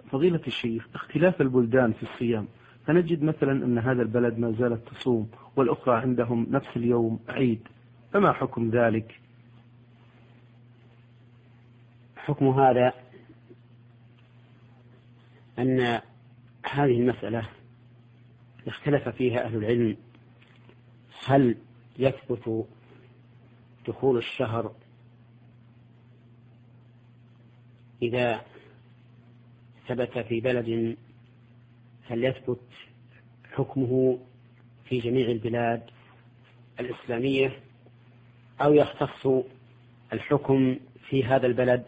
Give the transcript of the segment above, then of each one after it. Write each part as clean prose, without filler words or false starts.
فضيلة الشيخ، اختلاف البلدان في الصيام، فنجد مثلا أن هذا البلد ما زالت تصوم والأخرى عندهم نفس اليوم عيد، فما حكم ذلك؟ حكم هذا أن هذه المسألة اختلف فيها أهل العلم، هل يثبت دخول الشهر إذا ثبت في بلد هل يثبت حكمه في جميع البلاد الإسلامية، أو يختص الحكم في هذا البلد،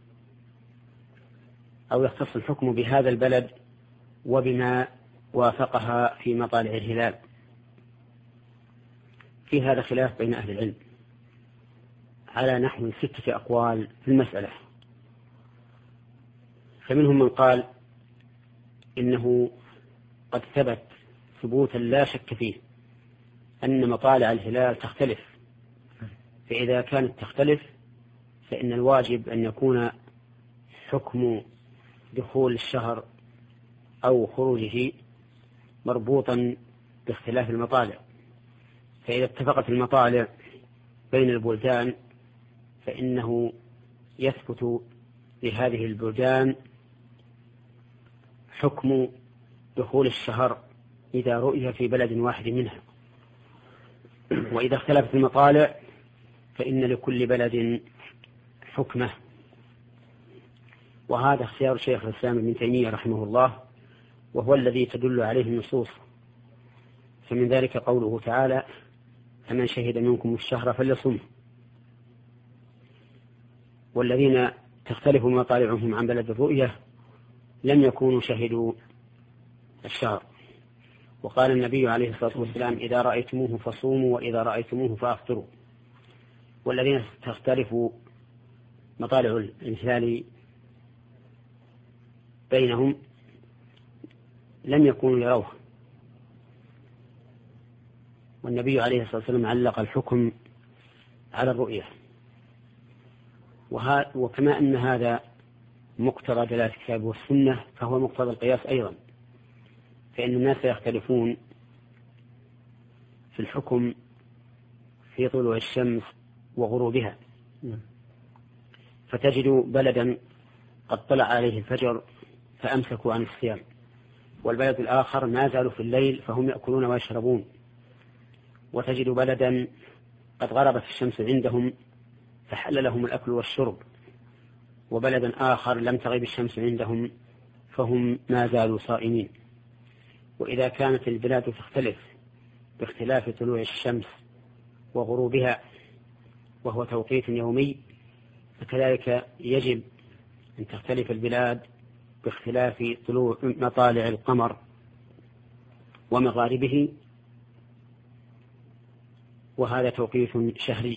أو يختص الحكم بهذا البلد وبما وافقها في مطالع الهلال. في هذا خلاف بين أهل العلم على نحو 6 أقوال في المسألة. فمنهم من قال إنه قد ثبت ثبوتا لا شك فيه أن مطالع الهلال تختلف، فإذا كانت تختلف فإن الواجب أن يكون حكم دخول الشهر أو خروجه مربوطا باختلاف المطالع. فإذا اتفقت المطالع بين البلدان فإنه يثبت لهذه البلدان حكم دخول الشهر إذا رؤي في بلد واحد منها، وإذا اختلفت المطالع فإن لكل بلد حكمه. وهذا اختيار شيخ الإسلام ابن تيمية رحمه الله، وهو الذي تدل عليه النصوص. فمن ذلك قوله تعالى: فمن شهد منكم الشهر فليصمه. والذين تختلف مطالعهم عن بلد الرؤية لم يكونوا شهدوا الشهر. وقال النبي عليه الصلاة والسلام: إذا رأيتموه فصوموا وإذا رأيتموه فأفطروا. والذين تختلف مطالع الهلال بينهم لم يكونوا يروه، والنبي عليه الصلاة والسلام علق الحكم على الرؤية. وكما أن هذا مقتضى دلالة الكتاب والسنة فهو مقتضى القياس أيضا، فإن الناس يختلفون في الحكم في طلوع الشمس وغروبها، فتجد بلدا قد طلع عليه الفجر فأمسكوا عن الصيام، والبلد الآخر ما زالوا في الليل فهم يأكلون ويشربون، وتجد بلدا قد غربت الشمس عندهم فحل لهم الأكل والشرب، وبلدا آخر لم تغيب الشمس عندهم فهم ما زالوا صائمين. وإذا كانت البلاد تختلف باختلاف طلوع الشمس وغروبها وهو توقيت يومي، فكذلك يجب أن تختلف البلاد باختلاف طلوع مطالع القمر ومغاربه، وهذا توقيت شهري.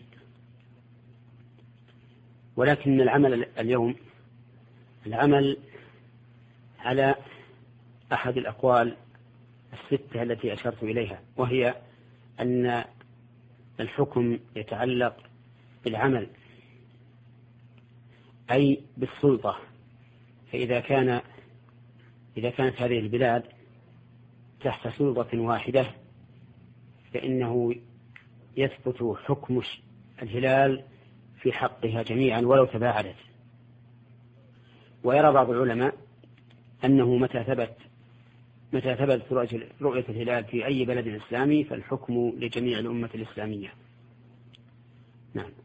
ولكن العمل اليوم العمل على أحد الأقوال 6 التي أشرت إليها، وهي أن الحكم يتعلق بالعمل أي بالسلطة. فإذا كانت هذه البلاد تحت سلطة واحدة فإنه يثبت حكم الهلال في حقها جميعا ولو تباعدت. ويرى بعض العلماء أنه متى ثبت رؤية الهلال في أي بلد إسلامي فالحكم لجميع الأمة الإسلامية. نعم.